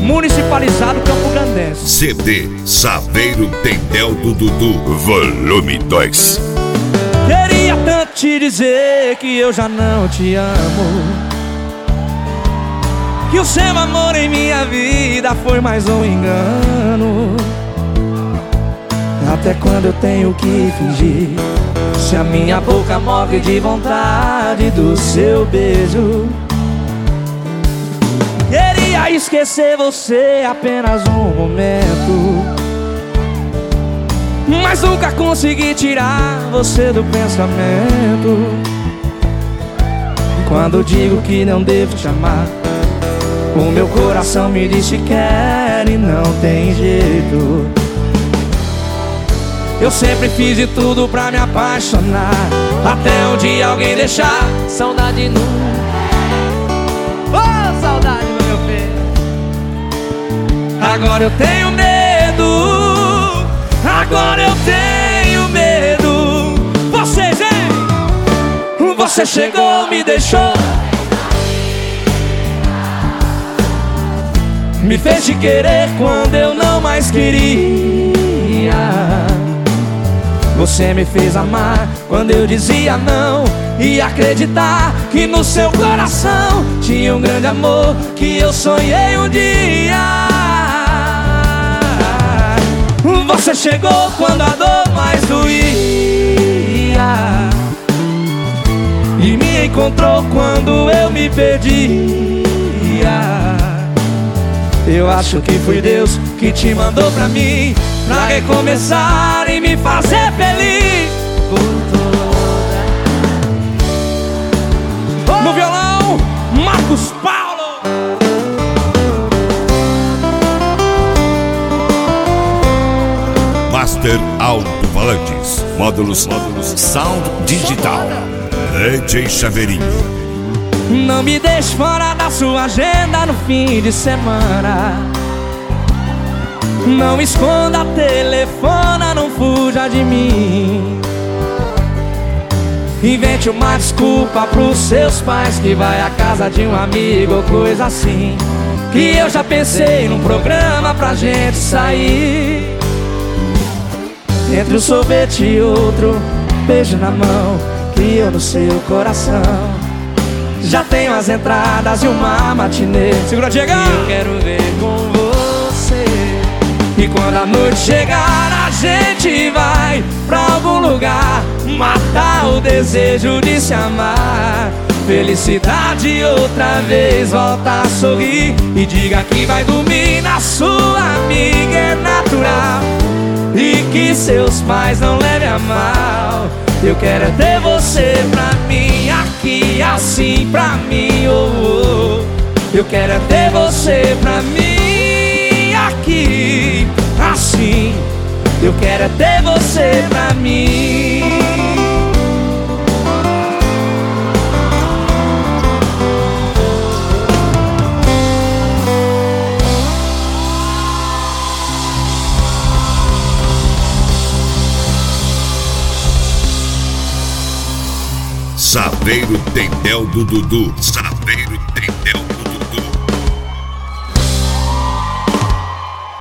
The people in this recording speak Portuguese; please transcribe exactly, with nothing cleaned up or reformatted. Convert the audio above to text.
municipalizado Campo Grandense. C D Saveiro Tendel do Dudu, volume dois. Queria tanto te dizer que eu já não te amo, que o seu amor em minha vida foi mais um engano. Até quando eu tenho que fingir, se a minha boca morre de vontade do seu beijo. Queria esquecer você apenas um momento, mas nunca consegui tirar você do pensamento. Quando digo que não devo te amar, o meu coração me diz que quer e não tem jeito. Eu sempre fiz de tudo pra me apaixonar, até um dia alguém deixar saudade no... Oh, saudade no meu peito. Agora eu tenho medo, agora eu tenho medo. Vocês, hein? Você chegou, me deixou, me fez te querer quando eu não mais queria. Você me fez amar quando eu dizia não, e acreditar que no seu coração tinha um grande amor que eu sonhei um dia. Você chegou quando a dor mais doía, e me encontrou quando eu me perdia. Eu acho que foi Deus que te mandou pra mim, pra recomeçar e me fazer feliz. No violão, Marcos Paulo. Master Alto-Falantes, módulos, módulos, Sound Digital, D J Chaveirinho. Não me deixe fora da sua agenda no fim de semana. Não esconda, telefona, não fuja de mim. Invente uma desculpa pros seus pais, que vai à casa de um amigo ou coisa assim, que eu já pensei num programa pra gente sair. Entre um sorvete e outro, beijo na mão, que eu no seu coração já tenho as entradas e uma matinê. Segura, Diego! Eu quero ver com você. E quando a noite chegar, a gente vai pra algum lugar, matar o desejo de se amar. Felicidade outra vez, volta a sorrir e diga que vai dormir na sua amiga, é natural, e que seus pais não levem a mal. Eu quero é ter você pra mim, aqui assim pra mim, oh, oh. Eu quero é ter você pra mim, aqui assim. Eu quero é ter você pra mim. Saveiro Tendel do Dudu, Saveiro Tendel do